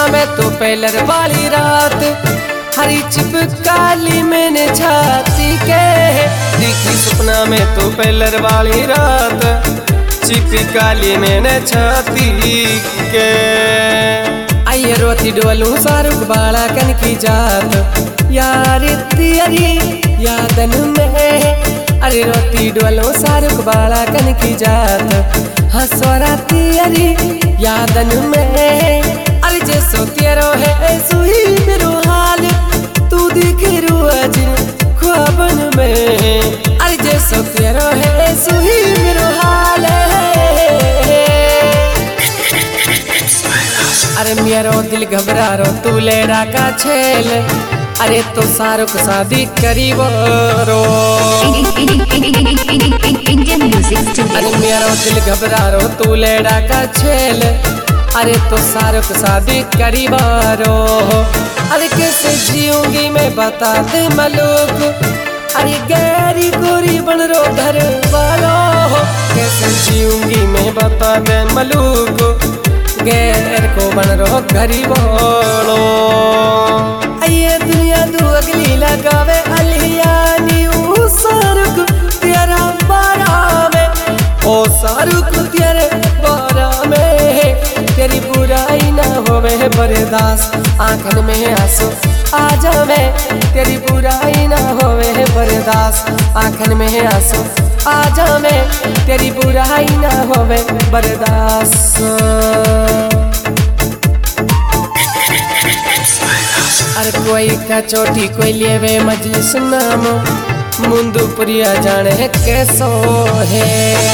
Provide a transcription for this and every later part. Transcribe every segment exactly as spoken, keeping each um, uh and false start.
सपना में तो पहलर वाली रात, हरी चिपकाली मैंने छाती के। देखी सपना में तो पहलर वाली रात, चिपकाली मैंने छाती के। आइए रोती डोलू शाहरुख बाला कन की जात, यार तेरी यादन में। अरे रोती डोलू शाहरुख बाला कन की जात, हंसोरा तेरी यादन में। अरे जैसो तेरो है सुही मेरो हाल, तू दिखे रोज ख्वाबन में। अरे जैसो तेरो है सुही मेरो हाल। अरे मेरो दिल घबरा रो तू लेरा का छेल, अरे तो शाहरुख शादी करीबो रो। अरे मेरो दिल घबरा रो तू लेरा का छेल, अरे तो शाहरुख शादी करीबो रो। अरे कैसे जीऊंगी मैं बता दे मलूक, अरे गैरी गोरी बन रो घर वालों। कैसे जीऊंगी मैं बता दे मलूक, गैर को बन रो गरीबों। ये दुनिया तू अगली लगावे अलियानी, ओ शाहरुख तेरा बारा में, ओ शाहरुख तेरे बारा में। तेरी बुराई ना होवे बर्दाश्त, आंखन में आंसू आ जावे। तेरी बुराई ना होवे बर्दाश्त, आंखन में आंसू आ जावे। तेरी बुराई ना होवे बर्दाश्त। अरे कोई का चोटी कोई लेवे मजलिस नाम, मुंदू प्रिया जाने कैसो है।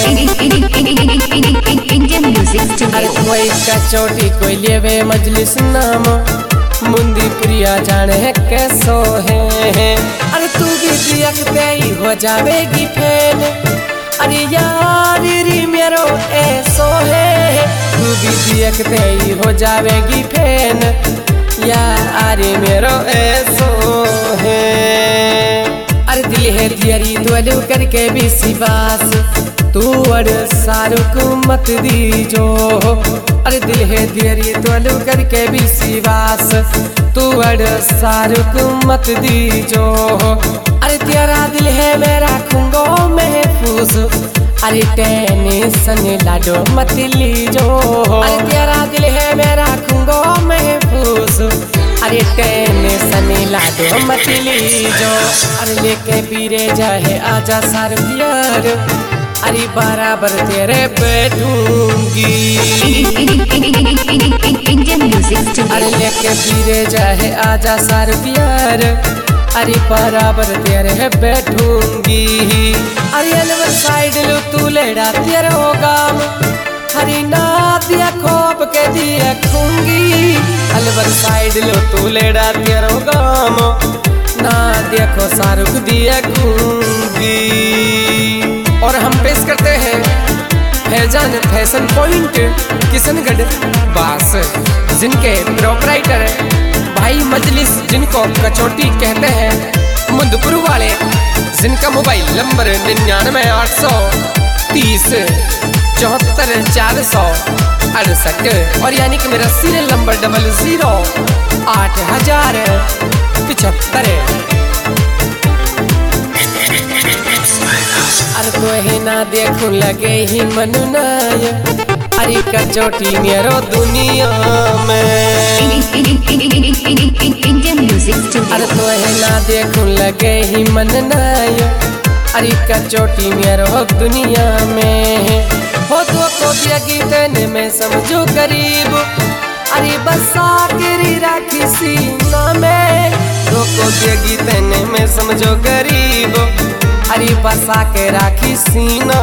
अरे कोई का चोटी कोई लेवे मजलिस नाम, मुंदी प्रिया जाने कैसो है। अरे तू भी देखते ही हो जावेगी फैन, अरे यार री मेरो ऐसो है। तू भी देखते ही हो जावेगी फैन, यार मेरो ऐसो है। अरे दिल है तेरी द्वलू करके भी सिवास, तू अड़ शाहरुख मत दीजो। अरे दिल है तेरी द्वलू करके भी सिवास, तू अड़ शाहरुख मत दीजो। अरे तेरा दिल है मैं रखूंगा महफूज, अरे टेंशन लाडो मत लीजो। अरे तेरा दिल है मैं रखूंगा महफूज, अरे टेंशन लाडो मत लीजो। अरे लेके पीरे जाए आजा शाहरुख यार, अरे बराबर तेरे बैठूंगी। अरे लेके पीरे जाए आजा शाहरुख यार, अरे बराबर तेरे बैठूंगी। अरे अलवर साइड लो तू लेड़ा तेरे गाम, हरी ना दिया खोप के दिया खूंगी। अलवर साइड लो तू लेड़ा तेरे गाम, ना देखो शाहरुख दिया खूंगी। और हम पेश करते हैं फैजान फैशन पॉइंट किशनगढ़ बास, जिनके प्रोपराइटर भाई मजलिस, जिनको कचौटी कहते हैं मुंदपुर वाले, जिनका मोबाइल नंबर निन्यानवे आठ सौ तीस चौहत्तर चार सौ अड़सठ, और यानी कि मेरा सीरियल नंबर डबल जीरो आठ हजार पिछहत्तर। अरे कोई ना देखूं लगे ही मनुनाय, अरे कचौटी मेरो दुनिया में। अरे कोई ना देखूं लगे ही मननाय, अरे कचौटी मेरो दुनिया में। हो तो को दिया गीतने में समझो करीब, अरे बसा केरी राखी सीना में। तो को दिया गीतने में समझो गरीब, अरे बसा के राखी सीना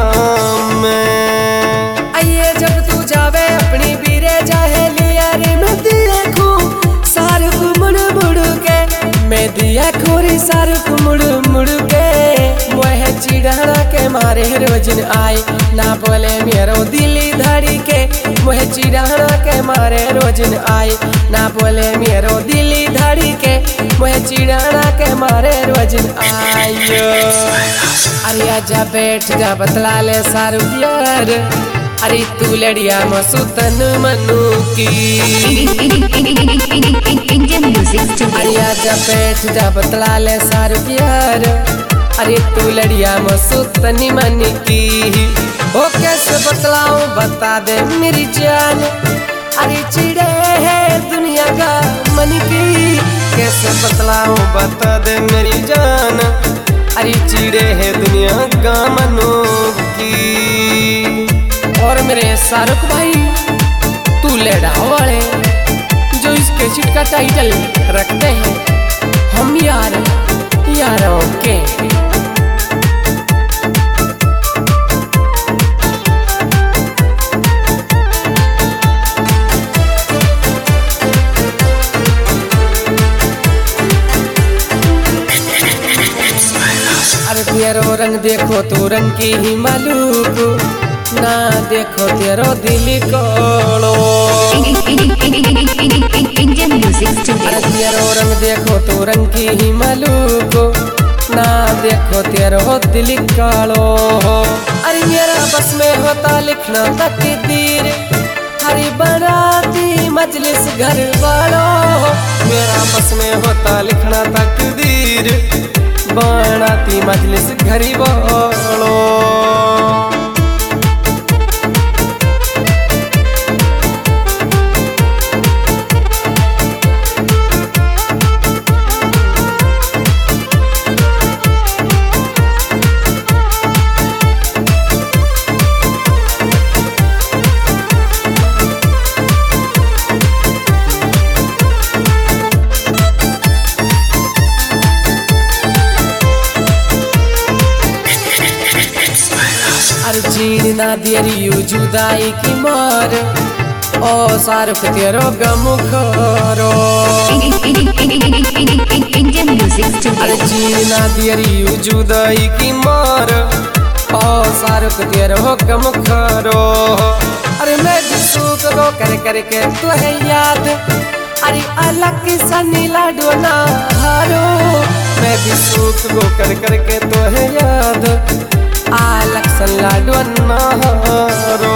में। आइए जब तू जावे अपनी बीरे जाहे लिया रे, मैं देखूं शाहरुख मुड़ मुड़ के, मैं दिया खोरी शाहरुख मुड़ मुड़ के। वह चिड़ाना के मारे रोजन आए, ना बोले मेरो दिली धड़ी के। वह चिड़ाना के मारे रोजन आए, ना बोले मेरो दिली धड़ी के। वह चिड़ाना के मारे रोजन आए। अरे आजा बैठ जा बतला ले शाहरुख यार, अरे तू लड़िया मसूतन मनु की। अरे आजा बैठ जा बतला ले सारू प्यार, अरे तू लड़िया मसूतनी मन की। ओ कैसे बतलाऊं बता दे मेरी जान, अरे चिड़े है दुनिया का मन की। कैसे बतलाऊं बता दे मेरी जान, अरे चिड़े है दुनिया का मनो की। और मेरे शाहरुख भाई तू लेडा वाले जो इसके सीट का टाइटल रखते हैं हम यार यारों के। अरे तेरो रंग देखो तो रंग की ही मालूक, ना देखो तेरो दिल कोलो। अरे तेरो रंग देखो तो रंग की ही मालूक, ना देखो तेरो दिल कालो। अरे मेरा बस में होता लिखना तकदीर, हरी बनाती मजलिस घर वालों। मेरा बस में होता लिखना तकदीर, बनाती मजलिस घरी वालों। अरे जीन ना दियरी जुदाई की मार, ओ शाहरुख तेरो गम खरो। अरे जीन ना दियरी जुदाई की मार, ओ शाहरुख तेरो गम खरो। अरे मैं भी सूख गो कर कर के तू है याद, अरे अलग सनी लाडो ना हारो। मैं भी सूख गो कर कर के तू है याद, आलक सलाडो नारो।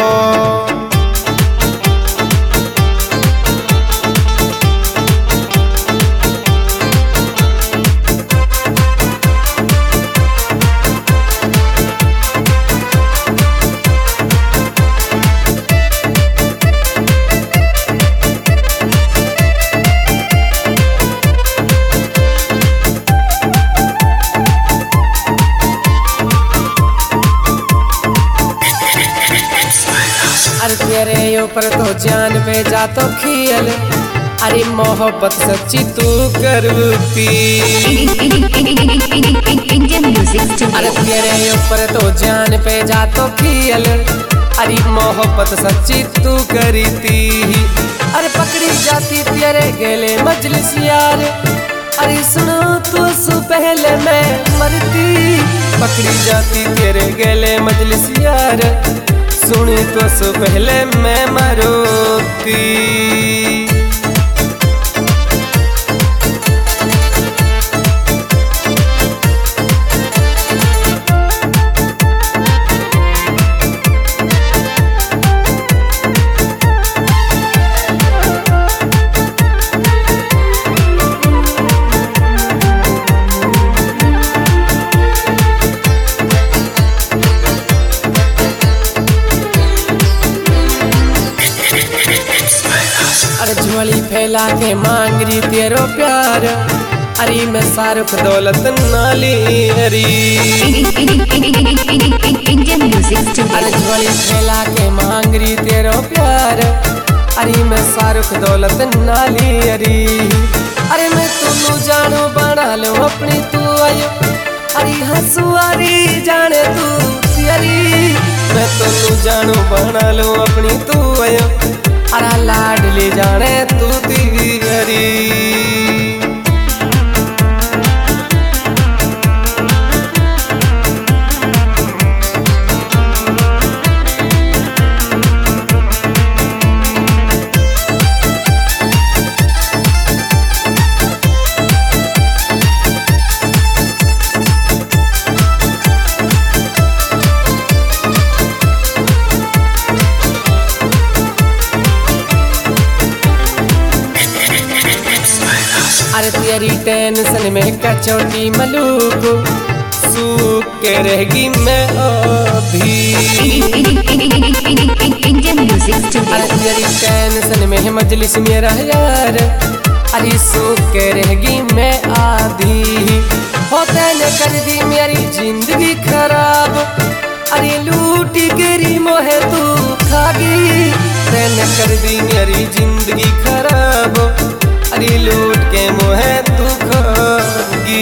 अरे तेरे ऊपर तो जान पे जा तो खियल, अरे मोहब्बत सच्ची तू करती। अरे तेरे ऊपर तो जान पे जा तो खियल, अरे मोहब्बत सच्ची तू करती। अरे पकड़ी जाती तेरे गले मजलिस यार, अरे सुनो तू सु पहले मैं मरती। पकड़ी जाती तेरे गले मजलिस यार, सुनी तो सो पहले मैं मरोती। अरे झोली फैला के मांग रही तेरो प्यार, अरे मैं शाहरुख दौलत नाली हरी। अरे झोली फैला के मांग रही तेरो प्यार, अरे मैं शाहरुख दौलत नाली हरी। अरे मैं तू जानो बना लो अपनी तू आयो, अरे हंसुआरी जाने तू तेरी। मैं तू जानो बना लो अपनी तू आयो, अरे लाडली जाने तू तेरी। अरे तेरी टेंशन में कचौटी मलूक सूख के रहेगी मैं अभी। अरे तेरी टेंशन में मजलिस मेरा यार, अरे सूख के रहेगी मैं आधी। होते ने कर दी मेरी जिंदगी खराब, अरे लूटी गिरी मोहे तू खागी। तेने कर दी मेरी जिंदगी खराब, अरे लूट के मोहे तू खागी।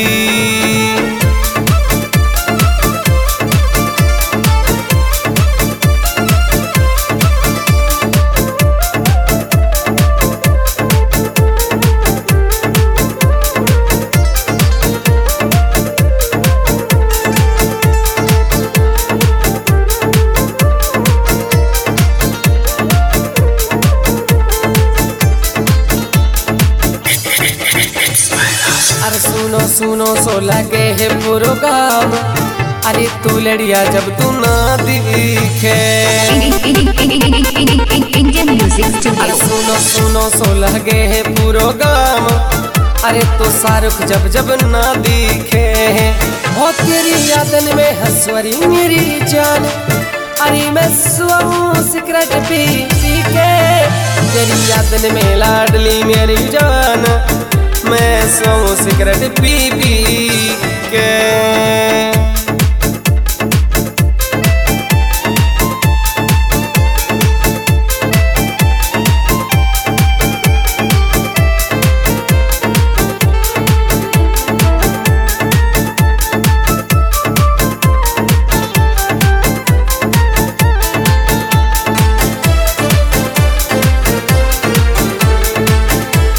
अरे सुनो सुनो सो लगे है प्रोग्राम, अरे तू लड़िया जब तू ना दिखे। अरे सुनो सुनो सो लगे है प्रोग्राम, अरे तो शाहरुख जब जब ना दिखे। हो तेरी यादन में हंसवरी मेरी जान, अरे मैं सुआऊं सिगरेट पी पी के। तेरी यादन में लाडली मेरी जान, मैं सो सिगरेट पी पी के।